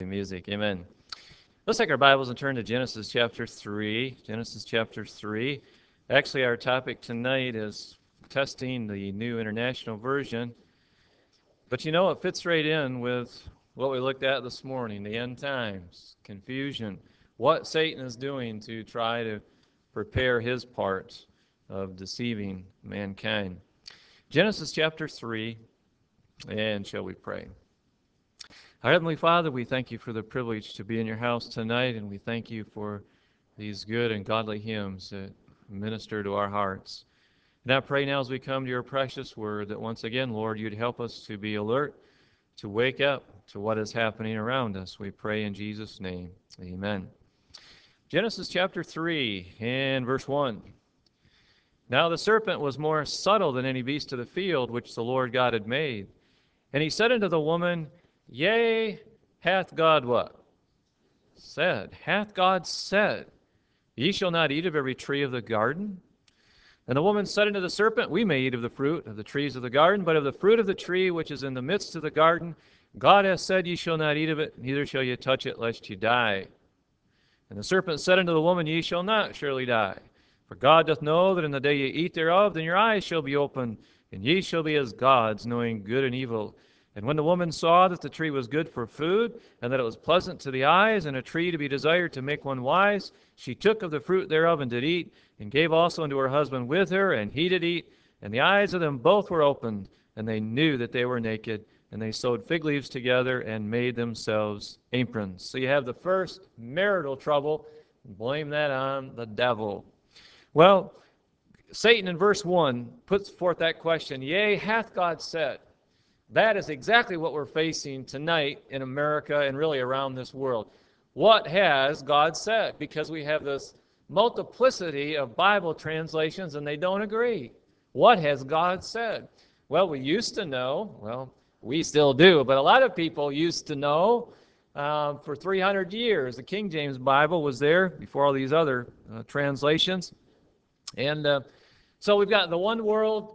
Music. Amen. Let's take our Bibles and turn to Genesis chapter 3. Genesis chapter 3. Actually, our topic tonight is testing the New International Version. But you know, it fits right in with what we looked at this morning, the end times, confusion, what Satan is doing to try to prepare his part of deceiving mankind. Genesis chapter 3, and shall we pray? Our Heavenly Father, we thank you for the privilege to be in your house tonight, and we thank you for these good and godly hymns that minister to our hearts. And I pray now as we come to your precious word that once again, Lord, you'd help us to be alert, to wake up to what is happening around us. We pray in Jesus' name. Amen. Genesis chapter 3 and verse 1. Now the serpent was more subtle than any beast of the field which the Lord God had made. And he said unto the woman, Yea, hath God what? Said. Hath God said, Ye shall not eat of every tree of the garden? And the woman said unto the serpent, We may eat of the fruit of the trees of the garden, but of the fruit of the tree which is in the midst of the garden, God hath said, Ye shall not eat of it, neither shall ye touch it, lest ye die. And the serpent said unto the woman, Ye shall not surely die. For God doth know that in the day ye eat thereof, then your eyes shall be opened, and ye shall be as gods, knowing good and evil. And when the woman saw that the tree was good for food, and that it was pleasant to the eyes, and a tree to be desired to make one wise, she took of the fruit thereof and did eat, and gave also unto her husband with her, and he did eat. And the eyes of them both were opened, and they knew that they were naked. And they sewed fig leaves together and made themselves aprons. So you have the first marital trouble. Blame that on the devil. Well, Satan in verse 1 puts forth that question, Yea, hath God said? That is exactly what we're facing tonight in America and really around this world. What has God said? Because we have this multiplicity of Bible translations and they don't agree. What has God said? Well, we used to know, we still do, but a lot of people used to know for 300 years. The King James Bible was there before all these other translations. And so we've got the one world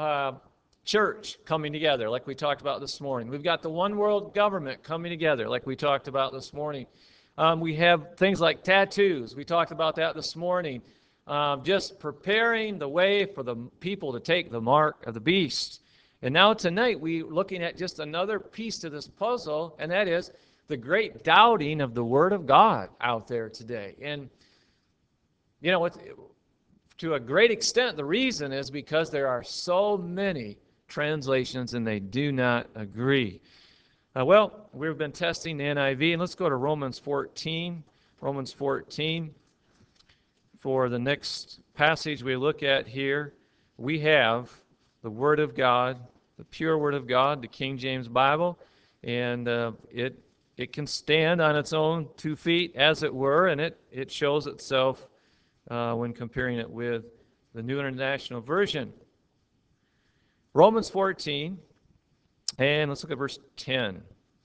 church coming together, like we talked about this morning. We've got the one world government coming together, like we talked about this morning. We have things like tattoos. We talked about that this morning. Just preparing the way for the people to take the mark of the beast. And now tonight we're looking at just another piece to this puzzle, and that is the great doubting of the Word of God out there today. And, you know, to a great extent, the reason is because there are so many translations and they do not agree. We've been testing the NIV, and let's go to Romans 14. Romans 14. For the next passage we look at here, we have the Word of God, the pure Word of God, the King James Bible, and it can stand on its own 2 feet, as it were, and it shows itself when comparing it with the New International Version. Romans 14, and let's look at verse 10.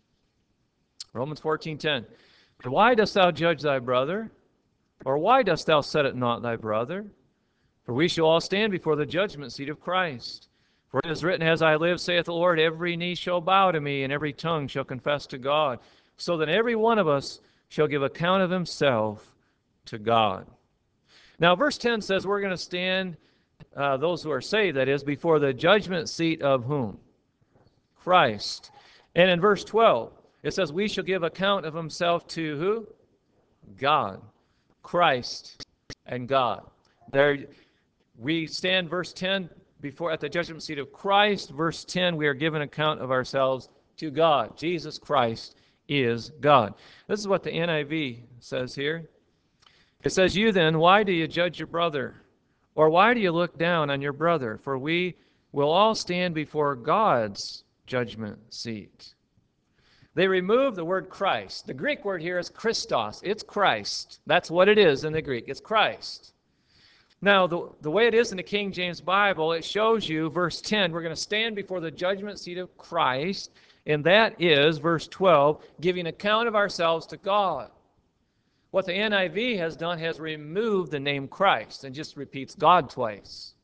Romans 14:10. Why dost thou judge thy brother? Or why dost thou set at naught thy brother? For we shall all stand before the judgment seat of Christ. For it is written, As I live, saith the Lord, every knee shall bow to me, and every tongue shall confess to God. So that every one of us shall give account of himself to God. Now, verse 10 says we're going to stand, those who are saved, that is, before the judgment seat of whom? Christ. And in verse 12, it says we shall give account of himself to who? God. Christ and God. There, we stand, verse 10, before at the judgment seat of Christ. Verse 10, we are given account of ourselves to God. Jesus Christ is God. This is what the NIV says here. It says, You then, why do you judge your brother? Or why do you look down on your brother? For we will all stand before God's judgment seat. They remove the word Christ. The Greek word here is Christos. It's Christ. That's what it is in the Greek. It's Christ. Now, the way it is in the King James Bible, it shows you, verse 10, we're going to stand before the judgment seat of Christ, and that is, verse 12, giving account of ourselves to God. What the NIV has done has removed the name Christ and just repeats God twice.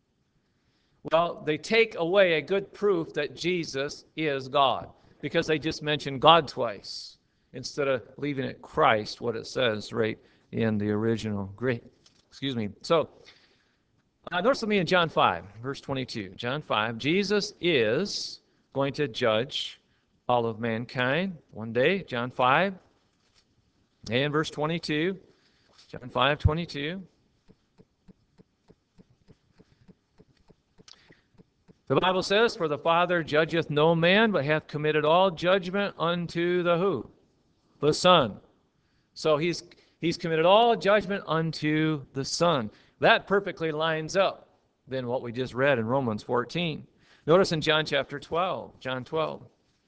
Well, they take away a good proof that Jesus is God because they just mentioned God twice. instead of leaving it Christ, what it says right in the original Greek. Excuse me. So, notice with me in John 5, verse 22. John 5, Jesus is going to judge all of mankind one day. John 5 and verse 22. John 5:22. The Bible says, "For the Father judgeth no man, but hath committed all judgment unto the who? The Son." So he's committed all judgment unto the Son. That perfectly lines up then what we just read in Romans 14. Notice in John chapter 12, John 12.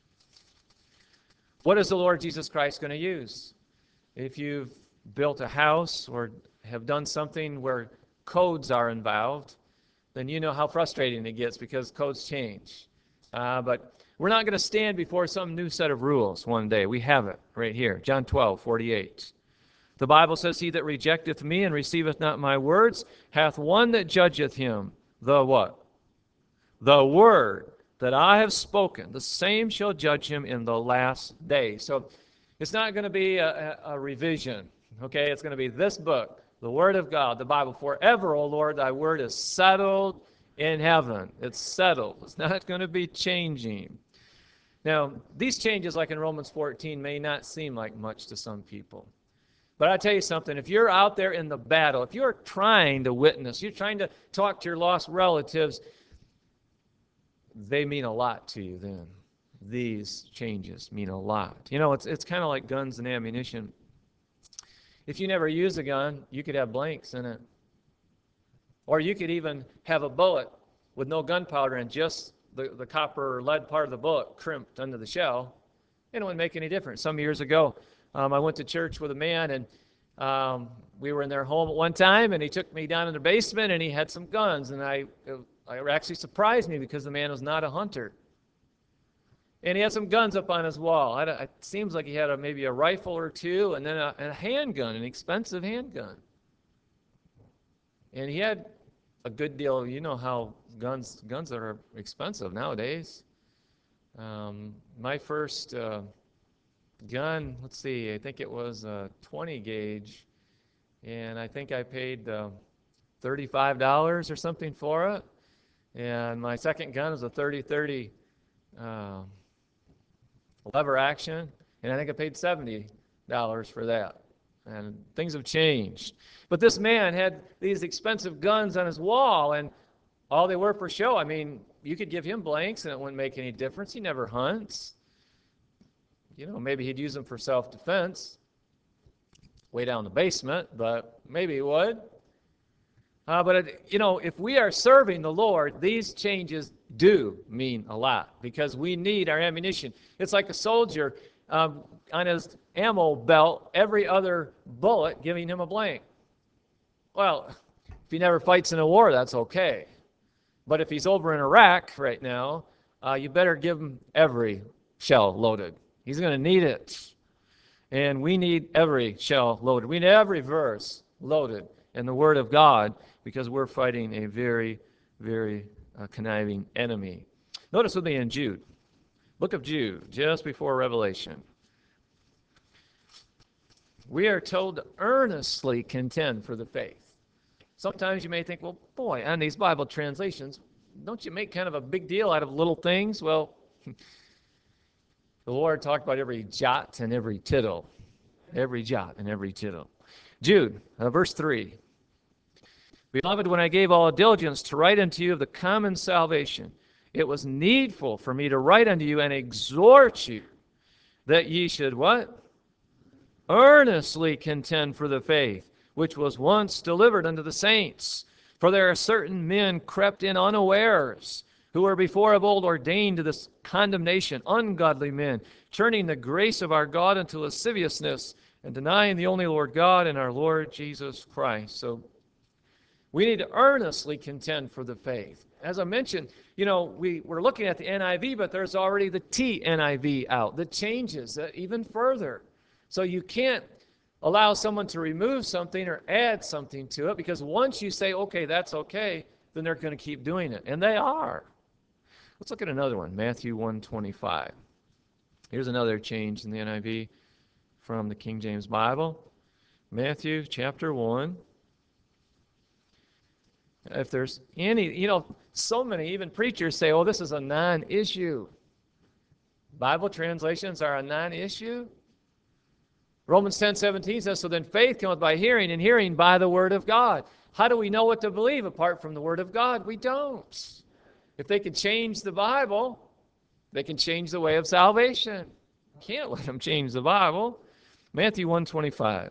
What is the Lord Jesus Christ going to use? If you've built a house or have done something where codes are involved, then you know how frustrating it gets because codes change. But we're not going to stand before some new set of rules one day. We have it right here, John 12:48. The Bible says, "He that rejecteth me and receiveth not my words hath one that judgeth him." The what? The word that I have spoken, the same shall judge him in the last day. So it's not going to be a revision, okay? It's going to be this book, the Word of God, the Bible. "Forever, O Lord, thy word is settled in heaven." It's settled. It's not going to be changing. Now, these changes, like in Romans 14, may not seem like much to some people. But I tell you something, if you're out there in the battle, if you're trying to witness, you're trying to talk to your lost relatives, they mean a lot to you then. These changes mean a lot. You know, it's kind of like guns and ammunition. If you never use a gun, you could have blanks in it. Or you could even have a bullet with no gunpowder and just the copper or lead part of the bullet crimped under the shell. It wouldn't make any difference. Some years ago, I went to church with a man, and we were in their home at one time, and he took me down in the basement, and he had some guns, and I actually surprised me because the man was not a hunter. And he had some guns up on his wall. It seems like he had maybe a rifle or two, and then a handgun, an expensive handgun. And he had a good deal. You know how guns are expensive nowadays. My first gun, let's see, I think it was a 20 gauge, and I think I paid $35 or something for it. And my second gun was a 30-30 lever action, and I think I paid $70 for that. And things have changed. But this man had these expensive guns on his wall, and all they were for show. I mean, you could give him blanks, and it wouldn't make any difference. He never hunts. You know, maybe he'd use them for self-defense way down in the basement, but maybe he would. You know, if we are serving the Lord, these changes do mean a lot because we need our ammunition. It's like a soldier on his ammo belt, every other bullet giving him a blank. Well, if he never fights in a war, that's okay. But if he's over in Iraq right now, you better give him every shell loaded. He's going to need it. And we need every shell loaded. We need every verse loaded in the Word of God because we're fighting a very, very conniving enemy. Notice with me in Jude. Book of Jude, just before Revelation. We are told to earnestly contend for the faith. Sometimes you may think, well, boy, on these Bible translations, don't you make kind of a big deal out of little things? Well, the Lord talked about every jot and every tittle. Every jot and every tittle. Jude, verse 3. "Beloved, when I gave all diligence to write unto you of the common salvation, it was needful for me to write unto you and exhort you that ye should" what? "Earnestly contend for the faith, which was once delivered unto the saints. For there are certain men crept in unawares, who were before of old ordained to this condemnation, ungodly men, turning the grace of our God into lasciviousness, and denying the only Lord God and our Lord Jesus Christ." So we need to earnestly contend for the faith. As I mentioned, you know, we're looking at the NIV, but there's already the TNIV out that changes it even further. So you can't allow someone to remove something or add something to it, because once you say, okay, that's okay, then they're going to keep doing it. And they are. Let's look at another one, Matthew 1:25. Here's another change in the NIV. from the King James Bible. Matthew chapter 1. If there's any, so many, even preachers say, oh, this is a non-issue. Bible translations are a non-issue. Romans 10:17 says, so then faith cometh by hearing, and hearing by the word of God. How do we know what to believe apart from the word of God? We don't. If they can change the Bible, they can change the way of salvation. Can't let them change the Bible. Matthew 1:25.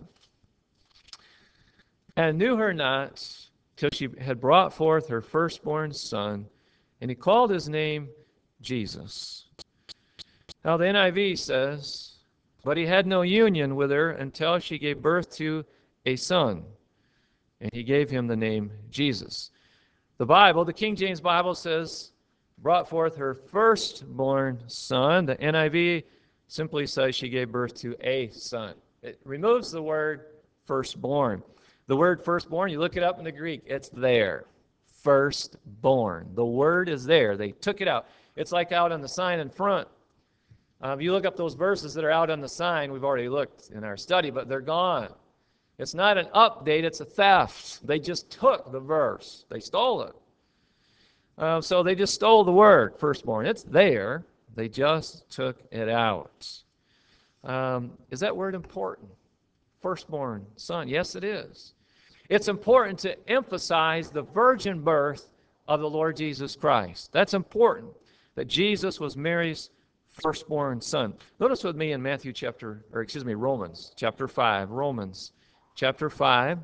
And knew her not till she had brought forth her firstborn son, and he called his name Jesus. Now the NIV says, but he had no union with her until she gave birth to a son, and he gave him the name Jesus. The Bible, the King James Bible says, brought forth her firstborn son. The NIV simply says she gave birth to a son. It removes the word firstborn. The word firstborn, you look it up in the Greek, it's there. Firstborn. The word is there. They took it out. It's like out on the sign in front. You look up those verses that are out on the sign. We've already looked in our study, but they're gone. It's not an update, it's a theft. They just took the verse. They stole it. So they just stole the word, firstborn. It's there. They just took it out. Is that word important? Firstborn son. Yes, it is. It's important to emphasize the virgin birth of the Lord Jesus Christ. That's important, that Jesus was Mary's firstborn son. Notice with me in Romans chapter 5. Romans chapter 5.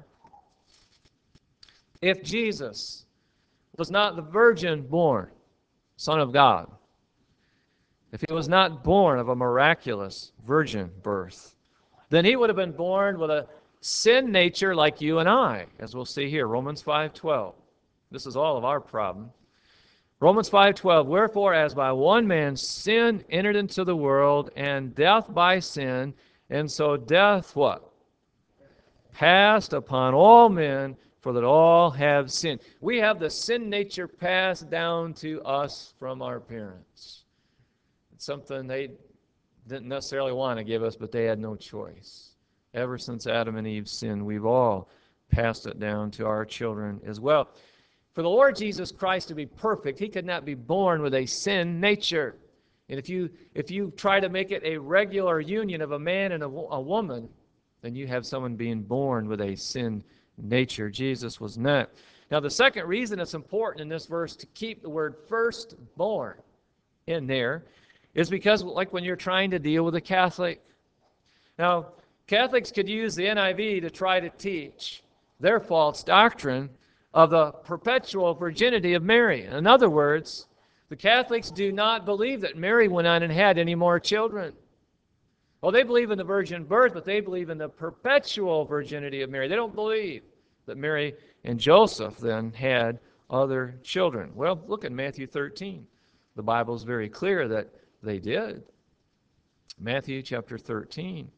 If Jesus was not the virgin born Son of God, if he was not born of a miraculous virgin birth, then he would have been born with a sin nature like you and I, as we'll see here, Romans 5:12. This is all of our problem. Romans 5:12, wherefore as by one man sin entered into the world, and death by sin, and so death what? Passed upon all men, for that all have sinned. We have the sin nature passed down to us from our parents. It's something they didn't necessarily want to give us, but they had no choice. Ever since Adam and Eve sinned, we've all passed it down to our children as well. For the Lord Jesus Christ to be perfect, he could not be born with a sin nature. And if you try to make it a regular union of a man and a woman, then you have someone being born with a sin nature. Jesus was not. Now, the second reason it's important in this verse to keep the word firstborn in there is because, like when you're trying to deal with a Catholic. Now, Catholics could use the NIV to try to teach their false doctrine of the perpetual virginity of Mary. In other words, the Catholics do not believe that Mary went on and had any more children. Well, they believe in the virgin birth, but they believe in the perpetual virginity of Mary. They don't believe that Mary and Joseph then had other children. Well, look at Matthew 13. The Bible is very clear that they did. Matthew chapter 13.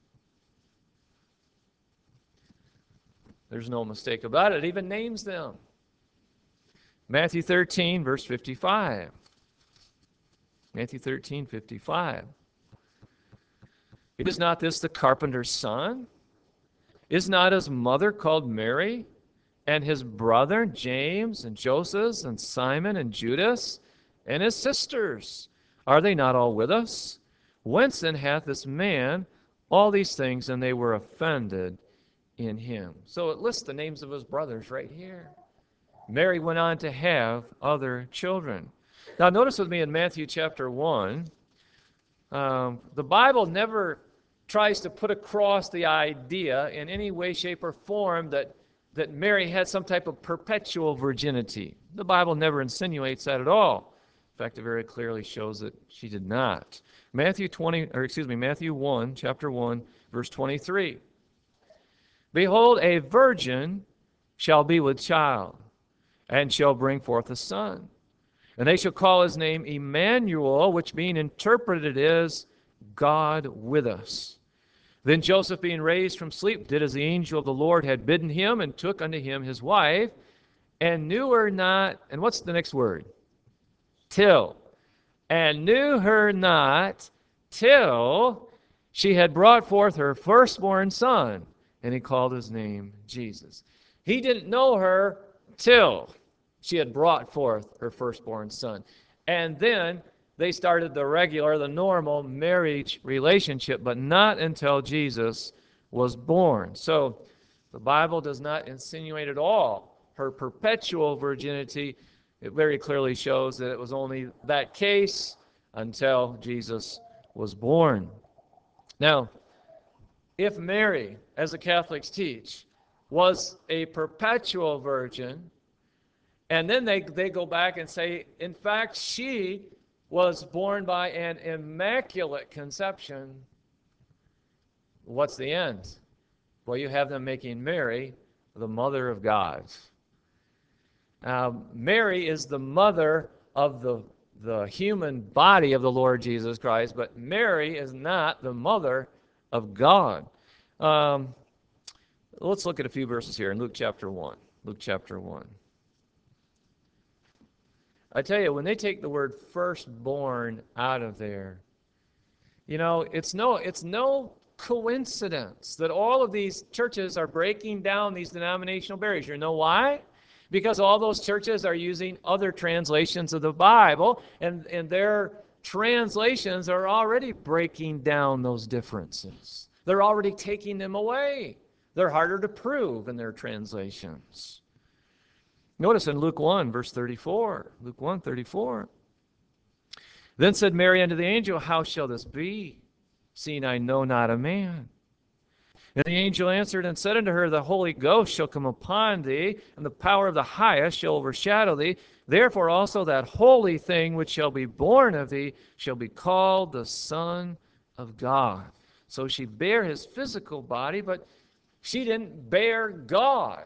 There's no mistake about it. It even names them. Matthew 13, verse 55. Matthew 13, 55. Is not this the carpenter's son? Is not his mother called Mary? And his brother James and Joseph and Simon and Judas and his sisters? Are they not all with us? Whence then hath this man all these things? And they were offended in him. So it lists the names of his brothers right here. Mary went on to have other children. Now notice with me in Matthew chapter 1, the Bible never tries to put across the idea in any way, shape, or form that Mary had some type of perpetual virginity. The Bible never insinuates that at all. In fact, it very clearly shows that she did not. Matthew 1, chapter 1, verse 23. Behold, a virgin shall be with child, and shall bring forth a son. And they shall call his name Emmanuel, which being interpreted is God with us. Then Joseph, being raised from sleep, did as the angel of the Lord had bidden him, and took unto him his wife, and knew her not. And what's the next word? Till. And knew her not till she had brought forth her firstborn son, and he called his name Jesus. He didn't know her till she had brought forth her firstborn son. And then they started the normal marriage relationship, but not until Jesus was born. So the Bible does not insinuate at all her perpetual virginity. It very clearly shows that it was only that case until Jesus was born. Now, if Mary, as the Catholics teach, was a perpetual virgin, and then they go back and say, in fact, she was born by an immaculate conception, what's the end? Well, you have them making Mary the mother of God. Mary is the mother of the human body of the Lord Jesus Christ, but Mary is not the mother of God. Let's look at a few verses here in Luke chapter 1. Luke chapter 1. I tell you, when they take the word firstborn out of there, you know, it's no coincidence that all of these churches are breaking down these denominational barriers. You know why? Because all those churches are using other translations of the Bible, and their translations are already breaking down those differences. They're already taking them away. They're harder to prove in their translations. Notice in Luke 1, verse 34. Luke 1, 34. Then said Mary unto the angel, How shall this be, seeing I know not a man? And the angel answered and said unto her, The Holy Ghost shall come upon thee, and the power of the highest shall overshadow thee. Therefore also that holy thing which shall be born of thee shall be called the Son of God. So she bare his physical body, but she didn't bear God.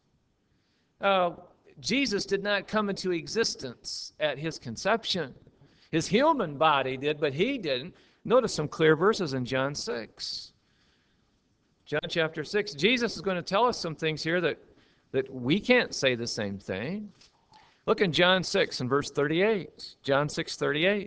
Jesus did not come into existence at his conception. His human body did, but he didn't. Notice some clear verses in John 6. John chapter 6. Jesus is going to tell us some things here that we can't say the same thing. Look in John 6 and verse 38. John 6:38.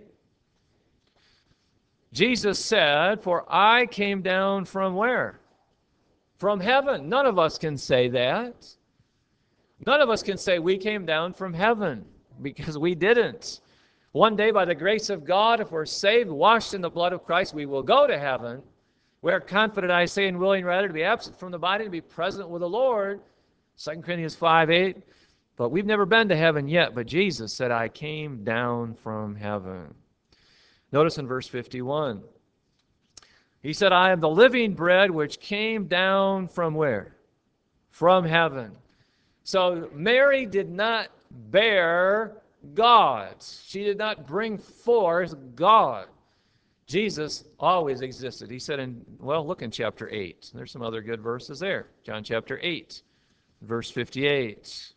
Jesus said, For I came down from where? From heaven. None of us can say that. None of us can say we came down from heaven, because we didn't. One day, by the grace of God, if we're saved, washed in the blood of Christ, we will go to heaven. We are confident, I say, and willing rather to be absent from the body and be present with the Lord. 2 Corinthians 5:8. But we've never been to heaven yet, but Jesus said, I came down from heaven. Notice in verse 51. He said, I am the living bread which came down from where? From heaven. So Mary did not bear God. She did not bring forth God. Jesus always existed. He said look in chapter 8. There's some other good verses there. John chapter 8, verse 58.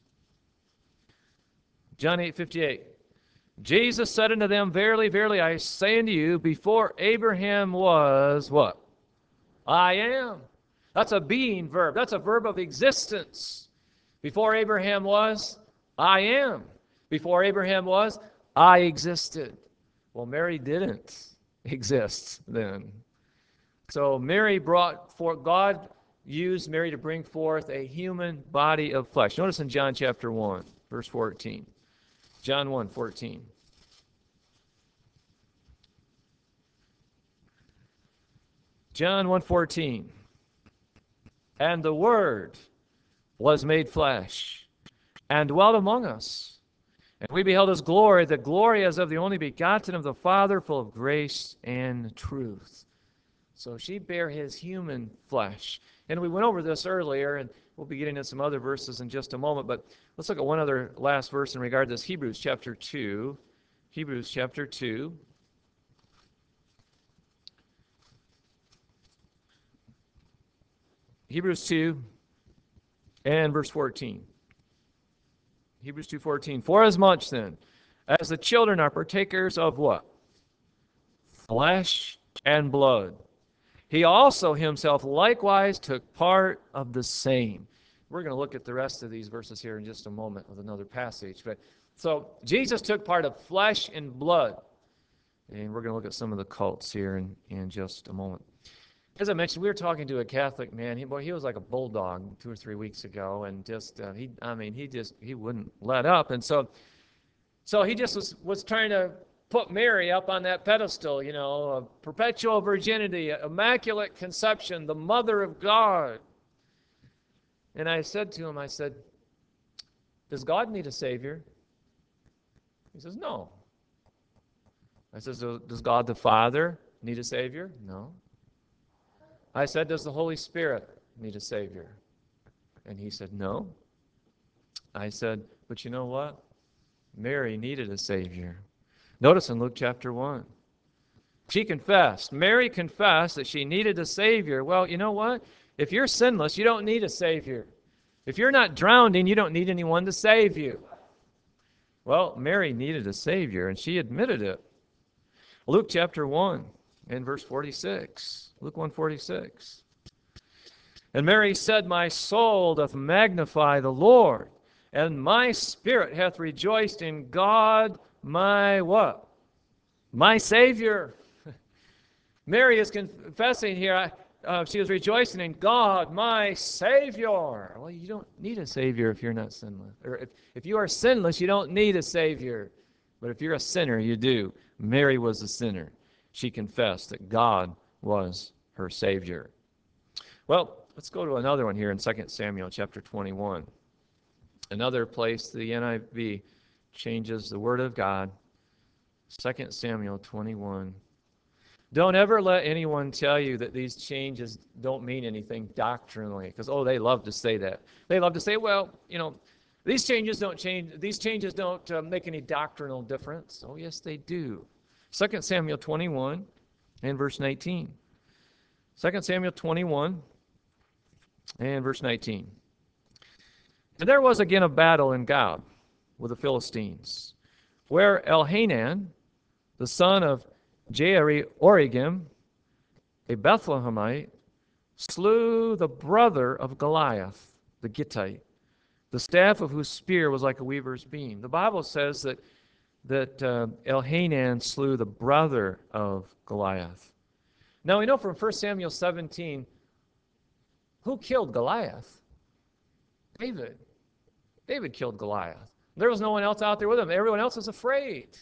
John 8:58. Jesus said unto them, Verily, verily, I say unto you, before Abraham was what? I am. That's a being verb. That's a verb of existence. Before Abraham was, I am. Before Abraham was, I existed. Well, Mary didn't exist then. So God used Mary to bring forth a human body of flesh. Notice in John chapter 1, verse 14. John 1:14. John 1:14. And the Word was made flesh and dwelt among us. And we beheld his glory, the glory as of the only begotten of the Father, full of grace and truth. So she bare his human flesh. And we went over this earlier, and we'll be getting into some other verses in just a moment, but let's look at one other last verse in regard to this. Hebrews chapter 2. Hebrews chapter 2. Hebrews 2 and verse 14. Hebrews 2:14. Forasmuch then, as the children are partakers of what? Flesh and blood. He also himself likewise took part of the same. We're going to look at the rest of these verses here in just a moment with another passage. So Jesus took part of flesh and blood. And we're going to look at some of the cults here in just a moment. As I mentioned, we were talking to a Catholic man. He was like a bulldog 2 or 3 weeks ago, and just he wouldn't let up, and so he just was trying to put Mary up on that pedestal, a perpetual virginity, immaculate conception, the mother of God. And I said to him, I said, does God need a Savior? He says, no. I says, does God the Father need a Savior? No. I said, does the Holy Spirit need a Savior? And he said, no. I said, but you know what? Mary needed a Savior. Notice in Luke chapter 1. She confessed. Mary confessed that she needed a Savior. Well, you know what? If you're sinless, you don't need a Savior. If you're not drowning, you don't need anyone to save you. Well, Mary needed a Savior, and she admitted it. Luke chapter 1 and verse 46. Luke 1:46. And Mary said, my soul doth magnify the Lord, and my spirit hath rejoiced in God my what? My Savior. Mary is confessing here, she was rejoicing in God, my Savior. Well, you don't need a Savior if you're not sinless. Or if you are sinless, you don't need a Savior. But if you're a sinner, you do. Mary was a sinner. She confessed that God was her Savior. Well, let's go to another one here in 2 Samuel chapter 21. Another place the NIV changes the Word of God. 2 Samuel 21. Don't ever let anyone tell you that these changes don't mean anything doctrinally, because, they love to say that. They love to say, well, these changes don't change. These changes don't make any doctrinal difference. Oh, yes, they do. 2 Samuel 21 and verse 19. 2 Samuel 21 and verse 19. And there was again a battle in Gob with the Philistines, where Elhanan, the son of Jaare-Oregim, a Bethlehemite, slew the brother of Goliath, the Gittite, the staff of whose spear was like a weaver's beam. The Bible says that Elhanan slew the brother of Goliath. Now we know from 1 Samuel 17, who killed Goliath? David. David killed Goliath. There was no one else out there with him. Everyone else was afraid.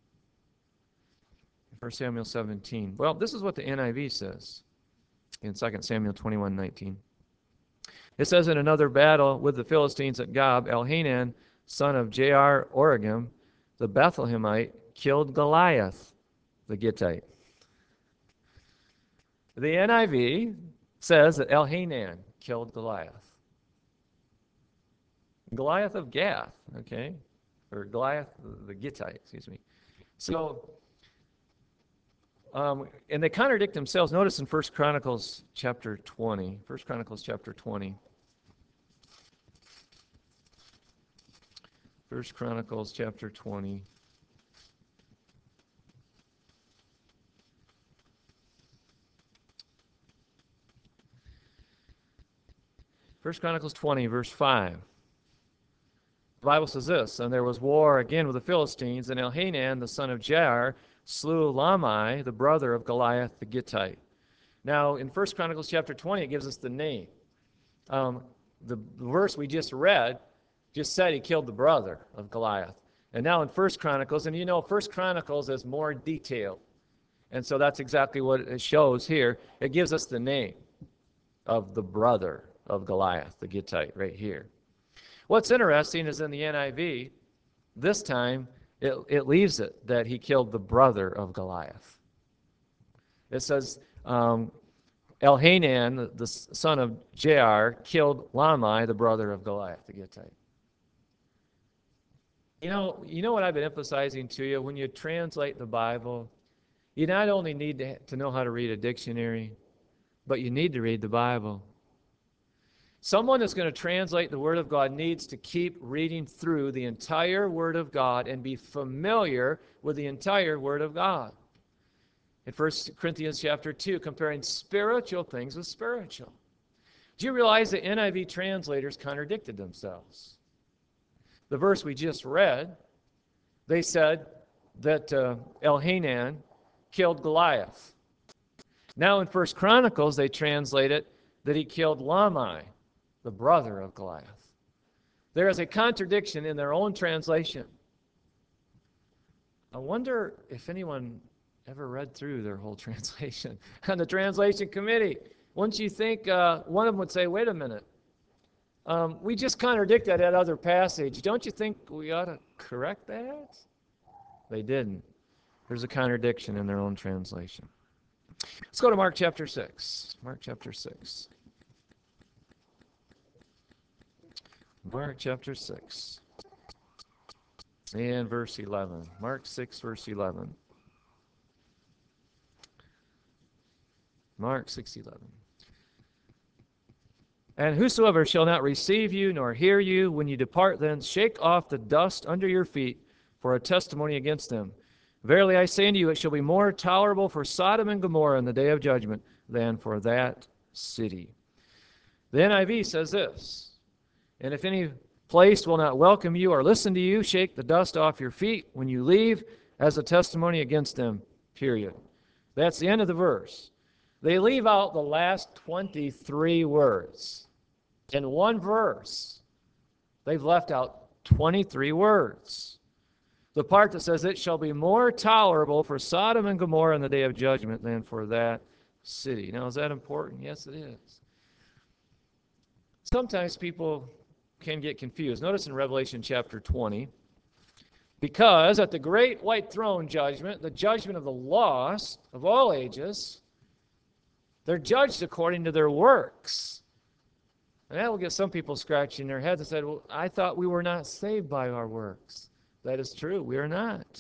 1 Samuel 17. Well, this is what the NIV says in 2 Samuel 21:19. It says, in another battle with the Philistines at Gob, Elhanan, son of Jaare-Oregim, the Bethlehemite, killed Goliath, the Gittite. The NIV says that Elhanan killed Goliath. Goliath of Gath, okay? Or Goliath, the Gittite, excuse me. So, and they contradict themselves. Notice in 1 Chronicles chapter 20. 1 Chronicles chapter 20. 1 Chronicles chapter 20. First Chronicles 20, verse 5. The Bible says this, and there was war again with the Philistines, and Elhanan, the son of Jair, slew Lamai, the brother of Goliath the Gittite. Now, in 1 Chronicles chapter 20, it gives us the name. The verse we just read just said he killed the brother of Goliath. And now in 1 Chronicles, and 1 Chronicles is more detailed. And so that's exactly what it shows here. It gives us the name of the brother of Goliath, the Gittite, right here. What's interesting is in the NIV, this time it leaves it that he killed the brother of Goliath. It says Elhanan, the son of Jair, killed Lamai, the brother of Goliath, the Gittite. You know what I've been emphasizing to you? When you translate the Bible, you not only need to know how to read a dictionary, but you need to read the Bible. Someone that's going to translate the Word of God needs to keep reading through the entire Word of God and be familiar with the entire Word of God. In 1 Corinthians chapter 2, comparing spiritual things with spiritual. Do you realize the NIV translators contradicted themselves? The verse we just read, they said that Elhanan killed Goliath. Now in First Chronicles, they translate it that he killed Lamai, the brother of Goliath. There is a contradiction in their own translation. I wonder if anyone ever read through their whole translation on the translation committee. Wouldn't you think one of them would say, wait a minute, we just contradicted that other passage. Don't you think we ought to correct that? They didn't. There's a contradiction in their own translation. Let's go to Mark chapter 6. Mark chapter 6. Mark chapter 6 and verse 11. Mark 6, verse 11. Mark 6:11. And whosoever shall not receive you nor hear you when you depart thence, shake off the dust under your feet for a testimony against them. Verily I say unto you, it shall be more tolerable for Sodom and Gomorrah in the day of judgment than for that city. The NIV says this, and if any place will not welcome you or listen to you, shake the dust off your feet when you leave as a testimony against them, period. That's the end of the verse. They leave out the last 23 words. In one verse, they've left out 23 words. The part that says, it shall be more tolerable for Sodom and Gomorrah in the day of judgment than for that city. Now, is that important? Yes, it is. Sometimes people can get confused. Notice in Revelation chapter 20, because at the great white throne judgment, the judgment of the lost of all ages, they're judged according to their works. And that will get some people scratching their heads and said, well, I thought we were not saved by our works. That is true. We are not.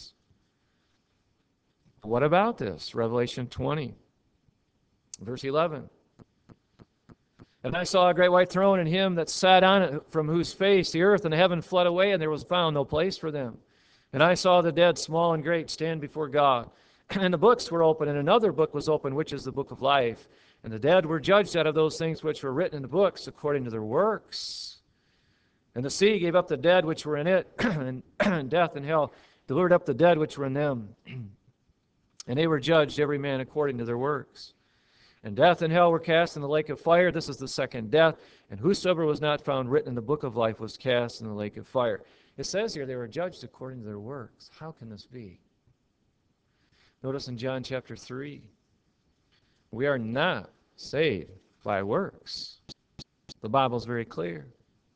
What about this? Revelation 20, verse 11. And I saw a great white throne and him that sat on it, from whose face the earth and the heaven fled away, and there was found no place for them. And I saw the dead, small and great, stand before God. And the books were open, and another book was opened, which is the book of life. And the dead were judged out of those things which were written in the books according to their works. And the sea gave up the dead which were in it, and death and hell delivered up the dead which were in them. And they were judged, every man according to their works. And death and hell were cast in the lake of fire. This is the second death. And whosoever was not found written in the book of life was cast in the lake of fire. It says here they were judged according to their works. How can this be? Notice in John chapter 3, we are not saved by works. The Bible is very clear.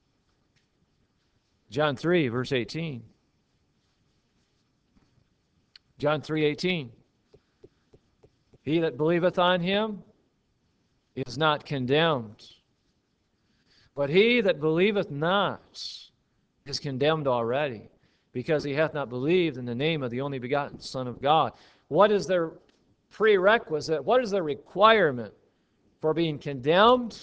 John 3, verse 18. John 3:18. He that believeth on him is not condemned, but he that believeth not is condemned already, because he hath not believed in the name of the only begotten Son of God. What is their prerequisite? What is their requirement for being condemned?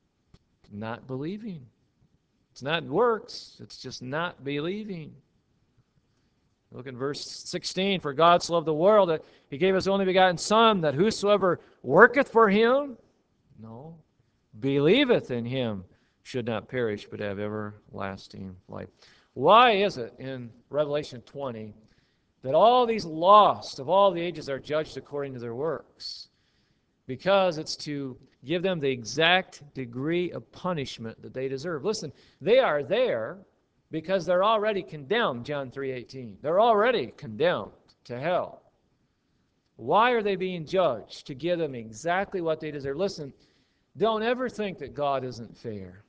Not believing. It's not works, it's just not believing. Look in verse 16. For God so loved the world that he gave his only begotten Son, that whosoever worketh for him, no, believeth in him, should not perish, but have everlasting life. Why is it in Revelation 20 that all these lost of all the ages are judged according to their works? Because it's to give them the exact degree of punishment that they deserve. Listen, they are there because they're already condemned, John 3:18. They're already condemned to hell. Why are they being judged? To give them exactly what they deserve. Listen, don't ever think that God isn't fair.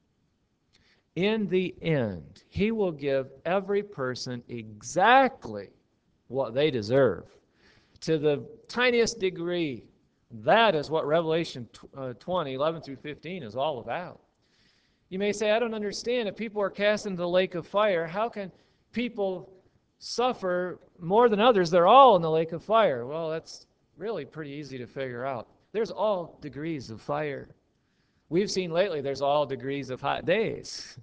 In the end, he will give every person exactly what they deserve, to the tiniest degree. That is what Revelation 20, 11 through 15 is all about. You may say, I don't understand. If people are cast into the lake of fire, how can people suffer more than others? They're all in the lake of fire. Well, that's really pretty easy to figure out. There's all degrees of fire. We've seen lately there's all degrees of hot days.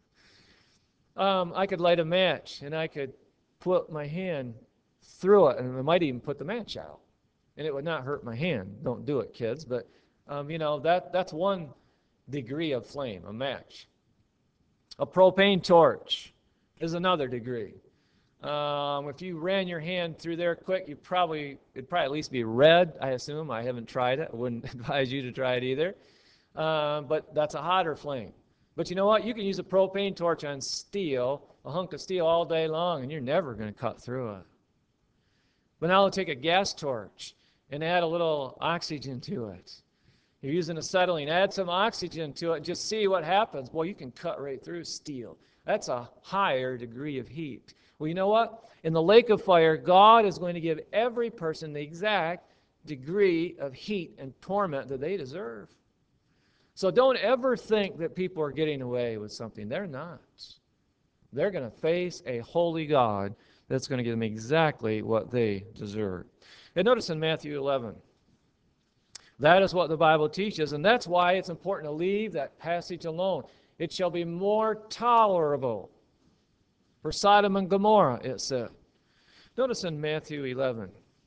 I could light a match, and I could put my hand through it, and I might even put the match out. And it would not hurt my hand. Don't do it, kids. But, that's one degree of flame, a match. A propane torch is another degree. If you ran your hand through there quick, it'd probably at least be red, I assume. I haven't tried it. I wouldn't advise you to try it either. But that's a hotter flame. But you know what? You can use a propane torch on steel, a hunk of steel all day long, and you're never going to cut through it. But now we'll take a gas torch and add a little oxygen to it. You're using acetylene, add some oxygen to it, and just see what happens. Boy, you can cut right through steel. That's a higher degree of heat. Well, you know what? In the lake of fire, God is going to give every person the exact degree of heat and torment that they deserve. So don't ever think that people are getting away with something. They're not. They're going to face a holy God that's going to give them exactly what they deserve. And notice in Matthew 11, that is what the Bible teaches, and that's why it's important to leave that passage alone. It shall be more tolerable for Sodom and Gomorrah, it said. Notice in Matthew 11.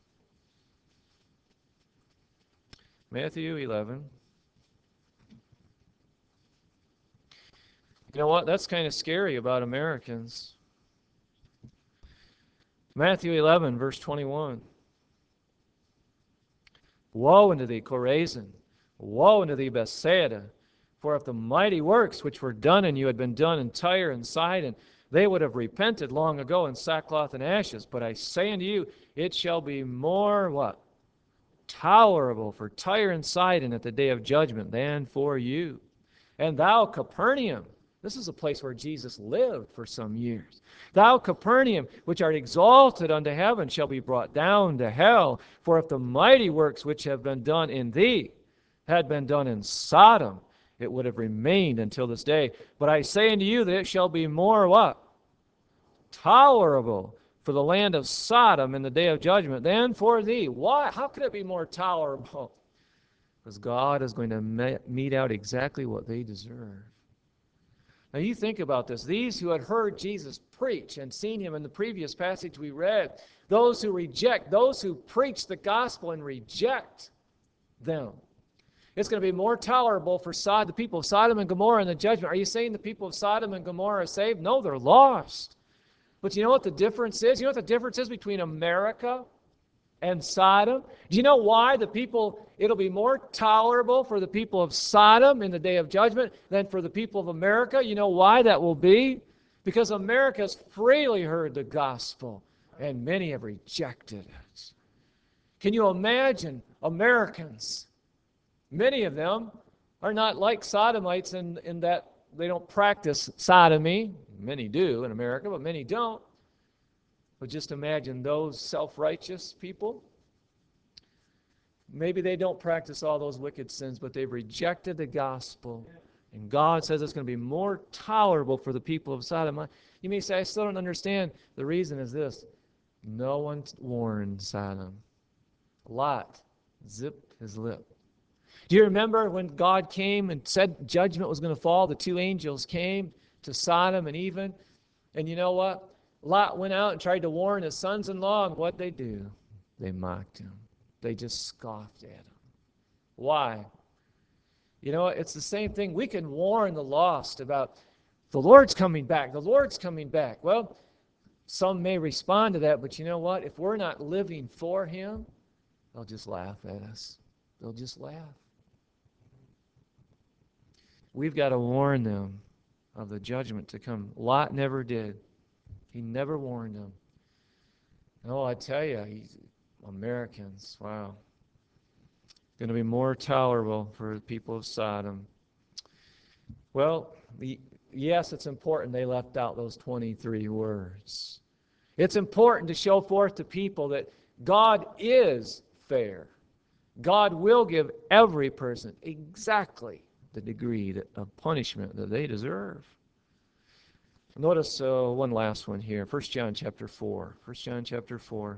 Matthew 11. You know what? That's kind of scary about Americans. Matthew 11, verse 21. Woe unto thee, Chorazin! Woe unto thee, Bethsaida! For if the mighty works which were done in you had been done in Tyre and Sidon, they would have repented long ago in sackcloth and ashes. But I say unto you, it shall be more, what? Tolerable for Tyre and Sidon at the day of judgment than for you. And thou, Capernaum, this is a place where Jesus lived for some years. Thou, Capernaum, which art exalted unto heaven, shall be brought down to hell. For if the mighty works which have been done in thee had been done in Sodom, it would have remained until this day. But I say unto you that it shall be more what? Tolerable for the land of Sodom in the day of judgment than for thee. Why? How could it be more tolerable? Because God is going to mete out exactly what they deserve. Now you think about this. These who had heard Jesus preach and seen him in the previous passage we read, those who reject, those who preach the gospel and reject them. It's going to be more tolerable for the people of Sodom and Gomorrah in the judgment. Are you saying the people of Sodom and Gomorrah are saved? No, they're lost. But you know what the difference is? You know what the difference is between America and Sodom? Do you know why it'll be more tolerable for the people of Sodom in the day of judgment than for the people of America? You know why that will be? Because America has freely heard the gospel, and many have rejected it. Can you imagine Americans? Many of them are not like Sodomites in that they don't practice sodomy. Many do in America, but many don't. But just imagine those self-righteous people. Maybe they don't practice all those wicked sins, but they've rejected the gospel. And God says it's going to be more tolerable for the people of Sodom. You may say, I still don't understand. The reason is this. No one warned Sodom. Lot zipped his lip. Do you remember when God came and said judgment was going to fall? The two angels came to Sodom and even. And you know what? Lot went out and tried to warn his sons-in-law, and what'd they do? They mocked him. They just scoffed at him. Why? You know, it's the same thing. We can warn the lost about the Lord's coming back. The Lord's coming back. Well, some may respond to that, but you know what? If we're not living for him, they'll just laugh at us. They'll just laugh. We've got to warn them of the judgment to come. Lot never did. He never warned them. Oh, I tell you, Americans, wow. Going to be more tolerable for the people of Sodom. Well, yes, it's important they left out those 23 words. It's important to show forth to people that God is fair. God will give every person exactly the degree of punishment that they deserve. Notice one last one here, 1 John chapter 4. 1 John chapter 4.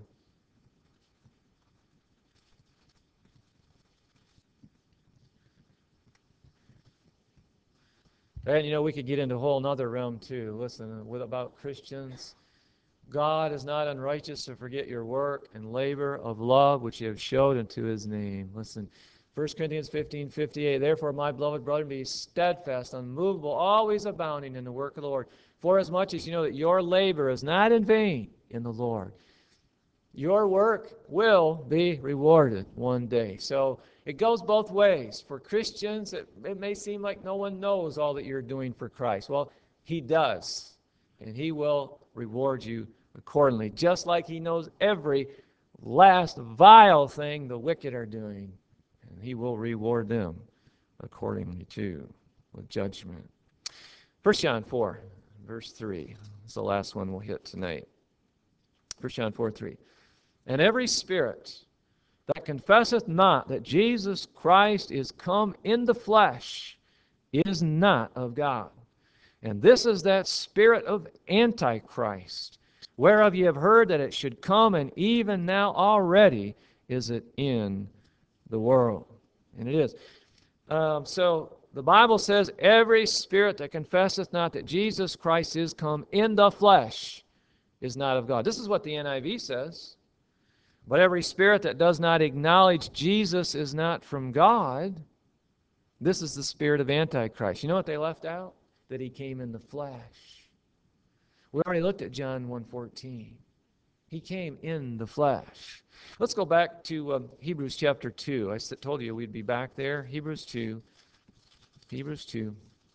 And you know, we could get into a whole other realm too. Listen, about Christians. God is not unrighteous to forget your work and labor of love which you have showed unto his name. Listen, 1 Corinthians 15:58. Therefore, my beloved brethren, be steadfast, unmovable, always abounding in the work of the Lord. For as much as you know that your labor is not in vain in the Lord. Your work will be rewarded one day. So it goes both ways. For Christians, it may seem like no one knows all that you're doing for Christ. Well, He does. And He will reward you accordingly, just like He knows every last vile thing the wicked are doing. And He will reward them accordingly too, with judgment. 1 John 4, verse 3. It's the last one we'll hit tonight. 1 John 4:3. And every spirit that confesseth not that Jesus Christ is come in the flesh is not of God. And this is that spirit of Antichrist, whereof ye have heard that it should come, and even now already is it in the world. And it is. So the Bible says, every spirit that confesseth not that Jesus Christ is come in the flesh is not of God. This is what the NIV says. But every spirit that does not acknowledge Jesus is not from God. This is the spirit of Antichrist. You know what they left out? That He came in the flesh. We already looked at John 1:14. He came in the flesh. Let's go back to Hebrews chapter 2. I told you we'd be back there. Hebrews 2. Hebrews 2.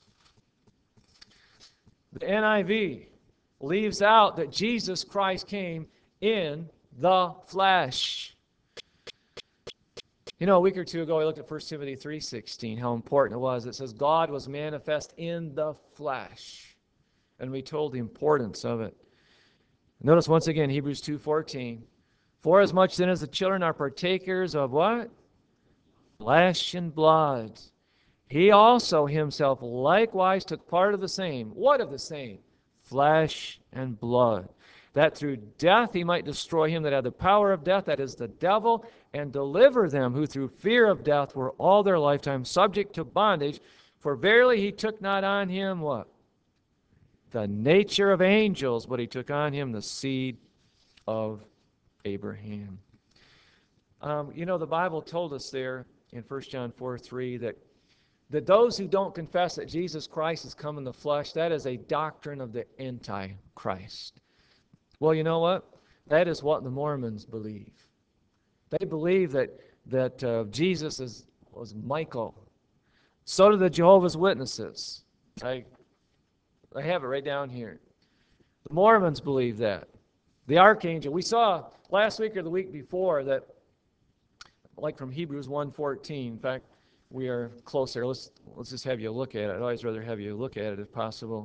The NIV leaves out that Jesus Christ came in the flesh. You know, a week or two ago, I looked at 1 Timothy 3:16, how important it was. It says, God was manifest in the flesh. And we told the importance of it. Notice once again, Hebrews 2:14. For as much then as the children are partakers of what? Flesh and blood. He also himself likewise took part of the same. What of the same? Flesh and blood. That through death he might destroy him that had the power of death, that is the devil, and deliver them who through fear of death were all their lifetime subject to bondage. For verily He took not on Him what? The nature of angels, but He took on Him the seed of Abraham. You know, the Bible told us there in 1 John 4:3 that those who don't confess that Jesus Christ has come in the flesh, that is a doctrine of the Antichrist. Well, you know what? That is what the Mormons believe. They believe that Jesus was Michael. So do the Jehovah's Witnesses. I have it right down here. The Mormons believe that. The archangel. We saw last week or the week before that, like from Hebrews 1:14. In fact, we are closer. Let's just have you look at it. I'd always rather have you look at it if possible.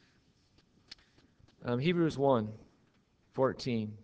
Hebrews 1:14.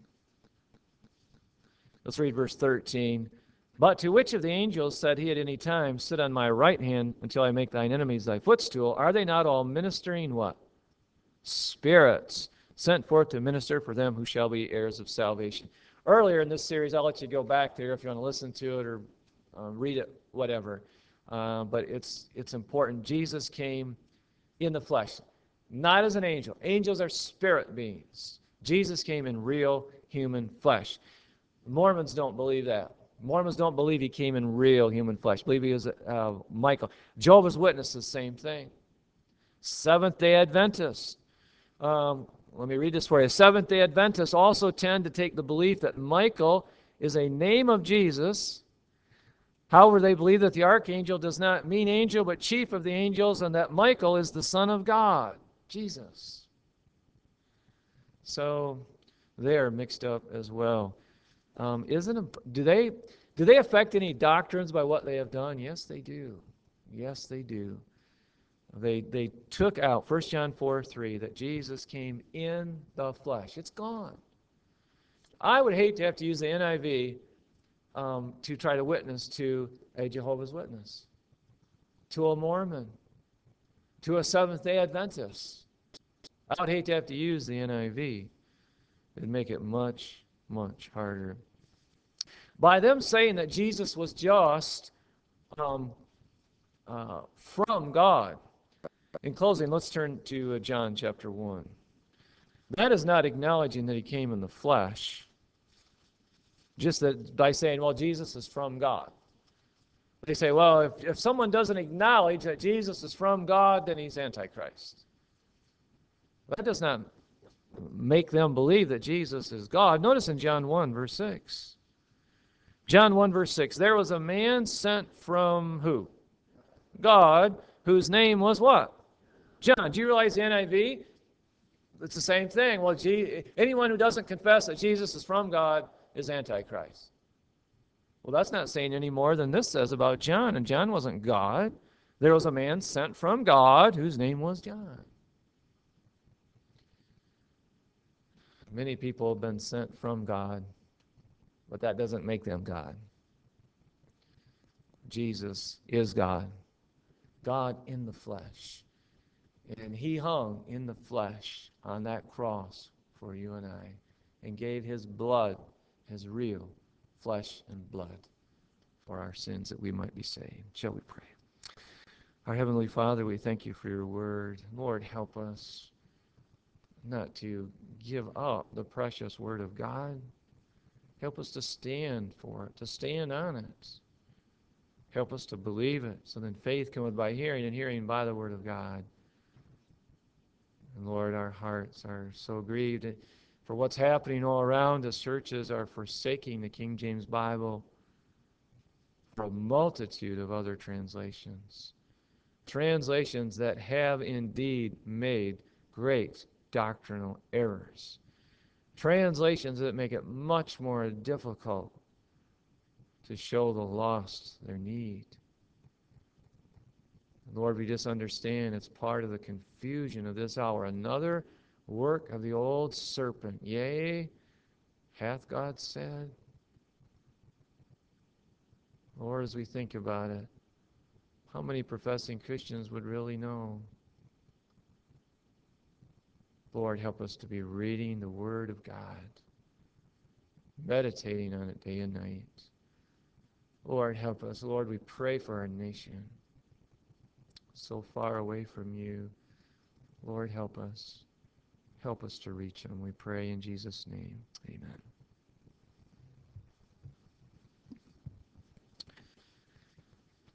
Let's read verse 13. But to which of the angels said He at any time, sit on my right hand until I make thine enemies thy footstool? Are they not all ministering what? Spirits, sent forth to minister for them who shall be heirs of salvation. Earlier in this series, I'll let you go back there if you want to listen to it or read it, whatever. But it's important. Jesus came in the flesh, not as an angel. Angels are spirit beings. Jesus came in real human flesh. Mormons don't believe that. Mormons don't believe He came in real human flesh. Believe He was Michael. Jehovah's Witnesses, same thing. Seventh-day Adventists. Let me read this for you. Seventh-day Adventists also tend to take the belief that Michael is a name of Jesus. However, they believe that the archangel does not mean angel, but chief of the angels, and that Michael is the Son of God, Jesus. So they are mixed up as well. Do they affect any doctrines by what they have done? Yes, they do. Yes, they do. They took out 1 John 4:3 that Jesus came in the flesh. It's gone. I would hate to have to use the NIV to try to witness to a Jehovah's Witness, to a Mormon, to a Seventh-day Adventist. I would hate to have to use the NIV. It'd make it much, much harder. By them saying that Jesus was just from God. In closing, let's turn to John chapter 1. That is not acknowledging that He came in the flesh, just that by saying, well, Jesus is from God. They say, well, if someone doesn't acknowledge that Jesus is from God, then he's Antichrist. That does not make them believe that Jesus is God. Notice in John 1, verse 6. John 1, verse 6. There was a man sent from who? God, whose name was what? John. Do you realize the NIV? It's the same thing. Well, anyone who doesn't confess that Jesus is from God is Antichrist. Well, that's not saying any more than this says about John. And John wasn't God. There was a man sent from God whose name was John. Many people have been sent from God, but that doesn't make them God. Jesus is God, God in the flesh. And he hung in the flesh on that cross for you and I and gave his blood, his real flesh and blood, for our sins that we might be saved. Shall we pray? Our Heavenly Father, we thank you for your word. Lord, help us not to give up the precious word of God. Help us to stand for it, to stand on it. Help us to believe it, so then faith cometh by hearing, and hearing by the word of God. And Lord, our hearts are so grieved for what's happening all around us. Churches are forsaking the King James Bible for a multitude of other translations. Translations that have indeed made great doctrinal errors. Translations that make it much more difficult to show the lost their need. Lord, we just understand it's part of the confusion of this hour. Another work of the old serpent. Yea, hath God said? Lord, as we think about it, how many professing Christians would really know? Lord, help us to be reading the Word of God, meditating on it day and night. Lord, help us. Lord, we pray for our nation, so far away from you. Lord, help us. Help us to reach them. We pray in Jesus' name. Amen.